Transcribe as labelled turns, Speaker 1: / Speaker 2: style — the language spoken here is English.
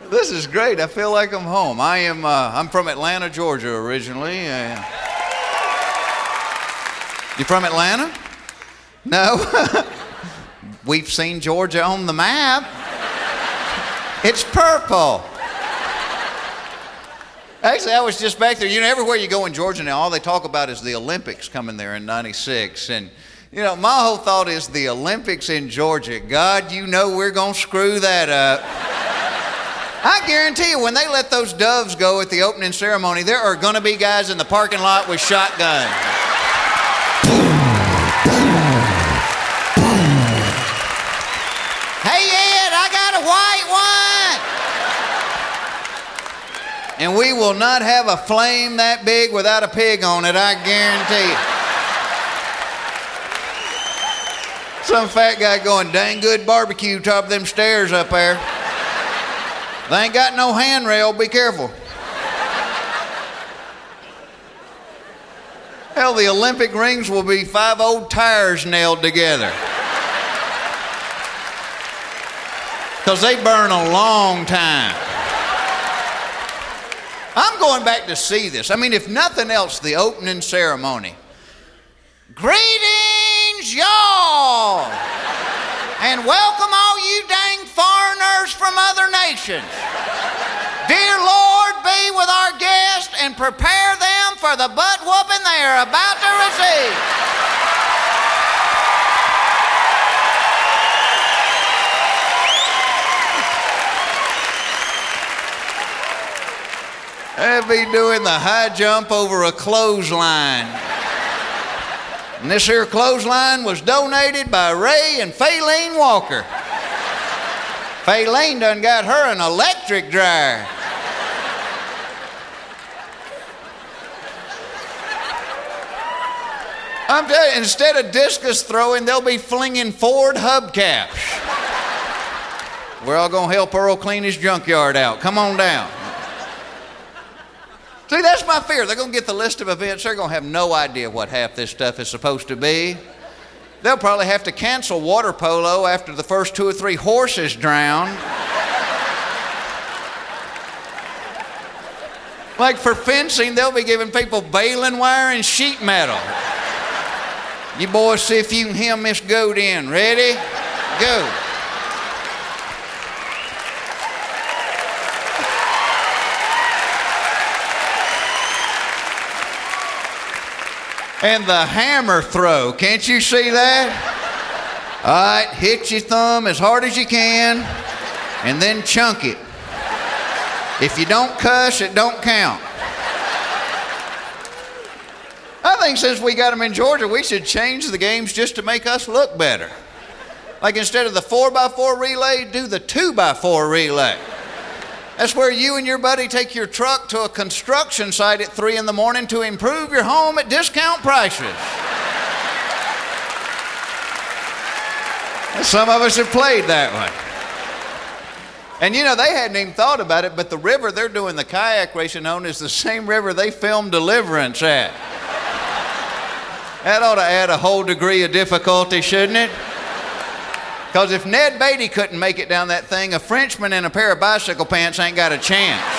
Speaker 1: This is great. I feel like I'm home. I'm from Atlanta, Georgia originally. You from Atlanta? No? We've seen Georgia on the map. It's purple. Actually, I was just back there. You know, everywhere you go in Georgia now, all they talk about is the Olympics coming there in '96. And, you know, my whole thought is the Olympics in Georgia. God, you know we're going to screw that up. I guarantee you, when they let those doves go at the opening ceremony, there are going to be guys in the parking lot with shotguns. Hey, Ed, I got a white one. And we will not have a flame that big without a pig on it, I guarantee you. Some fat guy going, dang good barbecue top of them stairs up there. They ain't got no handrail, be careful. Hell, the Olympic rings will be 5 old tires nailed together. Because they burn a long time. I'm going back to see this. I mean, if nothing else, the opening ceremony. Greetings, y'all! And welcome all you dang foreigners from other nations. Dear Lord, be with our guests and prepare them for the butt whooping they are about to receive. They'll be doing the high jump over a clothesline. And this here clothesline was donated by Ray and Faylene Walker. Faylene done got her an electric dryer. I'm telling you, instead of discus throwing, they'll be flinging Ford hubcaps. We're all gonna help Earl clean his junkyard out. Come on down. See, that's my fear. They're going to get the list of events. They're going to have no idea what half this stuff is supposed to be. They'll probably have to cancel water polo after the first 2 or 3 horses drown. Like for fencing, they'll be giving people baling wire and sheet metal. You boys see if you can hem this goat in. Ready? Go. And the hammer throw, can't you see that? All right, hit your thumb as hard as you can, and then chunk it. If you don't cuss, it don't count. I think since we got them in Georgia, we should change the games just to make us look better. Like instead of the 4x4 relay, do the 2x4 relay. That's where you and your buddy take your truck to a construction site at 3 in the morning to improve your home at discount prices. Some of us have played that one. And you know, they hadn't even thought about it, but the river they're doing the kayak racing on is the same river they filmed Deliverance at. That ought to add a whole degree of difficulty, shouldn't it? Because if Ned Beatty couldn't make it down that thing, a Frenchman in a pair of bicycle pants ain't got a chance.